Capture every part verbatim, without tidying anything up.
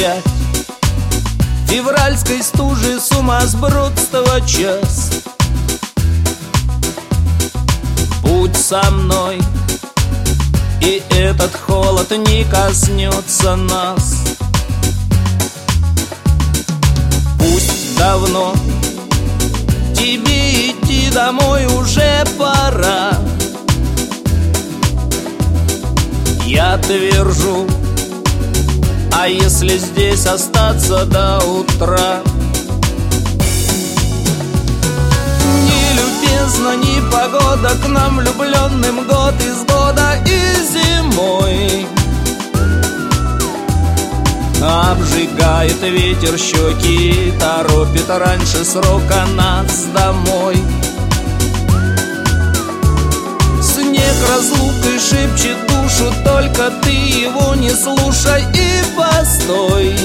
опять февральской стужи сумасбродства час. Будь со мной, и этот холод не коснется нас. Пусть давно тебе идти домой уже пора. Я твержу, а если здесь остаться до утра? Ни любезна, ни погода к нам влюбленным год из года и зимой. Обжигает ветер щеки, торопит раньше срока нас домой. Снег разлукой шепчет душу, только ты его не слушай и постой.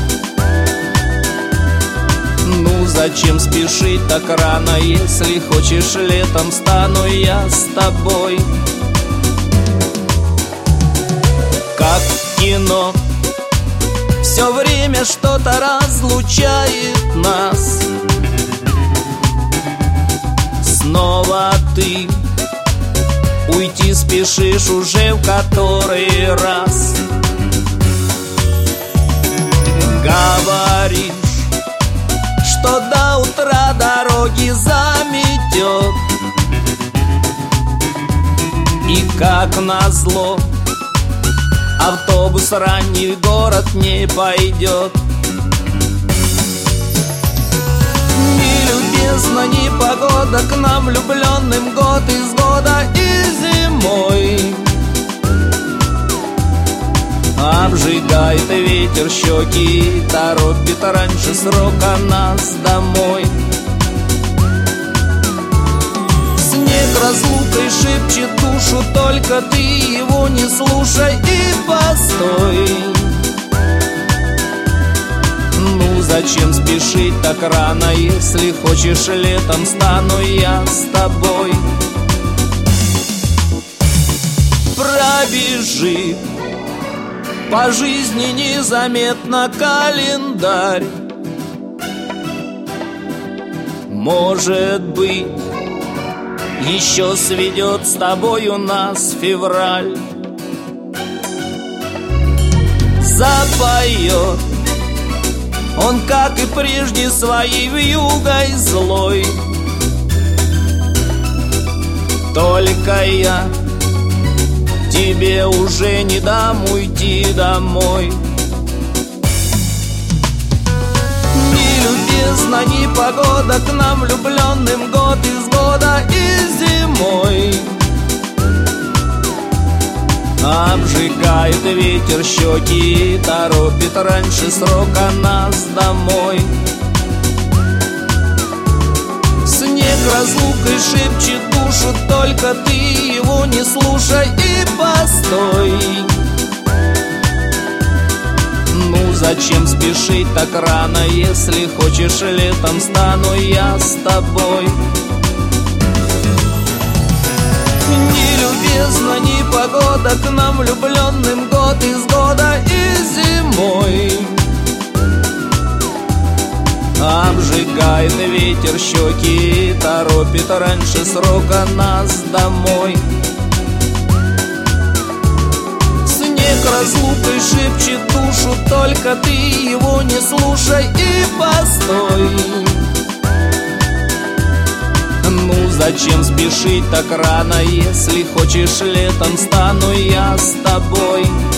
Ну зачем спешить так рано, если хочешь летом стану я с тобой. Как в кино все время что-то разлучает нас. Снова ты уйти спешишь уже в который раз. Говоришь, что до утра дороги заметет, и как назло автобус ранний в город не пойдет. Ни любезна, ни погода к нам влюбленным год из года и зимой. Обжигает ветер щеки, торопит раньше срока нас домой. Снег разлукой шепчет душу, только ты его не слушай и постой. Ну зачем спешить так рано, если хочешь летом стану я с тобой. Пробежи по жизни незаметно календарь. Может быть, еще сведет с тобою нас февраль. Запоет он, как и прежде, своей вьюгой злой. Только я тебе уже не дам уйти домой. Ни любезна, ни погода к нам влюбленным год из года и зимой. Обжигает ветер щеки, торопит раньше срока нас домой. Снег разлукой шепчет душу, только ты его не слушай и постой. Ну зачем спешить так рано, если хочешь летом стану я с тобой. Ни любезна, ни погода к нам влюбленным год из года и зимой. Обжигает ветер щеки, торопит раньше срока нас домой. Снег разлукой шепчет душу, только ты его не слушай и постой. Ну зачем спешить так рано, если хочешь летом стану я с тобой.